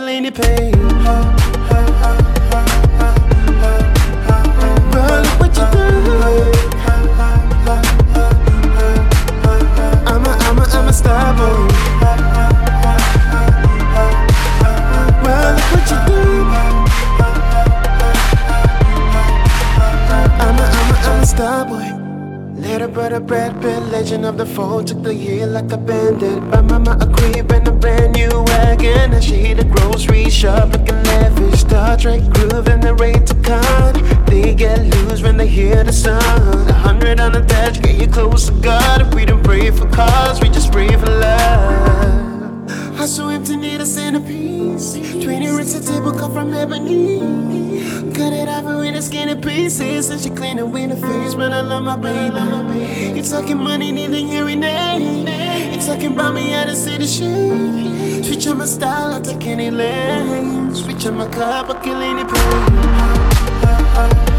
killing the pain. But look what you do. I'm a star boy. Well, look what you do. I'm a star boy. Little brother Brad Pitt, legend of the phone, took the year like a bandit. But mama agreed when a brand new wagon. And she hit the grocery shop looking lavish. Star Trek groove and the rate to con. They get loose when they hear the sound. 100 on the dash, get you close to God. If we don't pray for cause, we just pray for love. I so empty, need a centerpiece. 20 rings a table cut from ebony. Cut it off with the skinny pieces. And she clean it with her face, but I love my baby. You talking money, need a hearing aid. You talking about me, I done see the shade. Switch on my style, I'll take any lane. Switch on my cup, I'll kill any pain.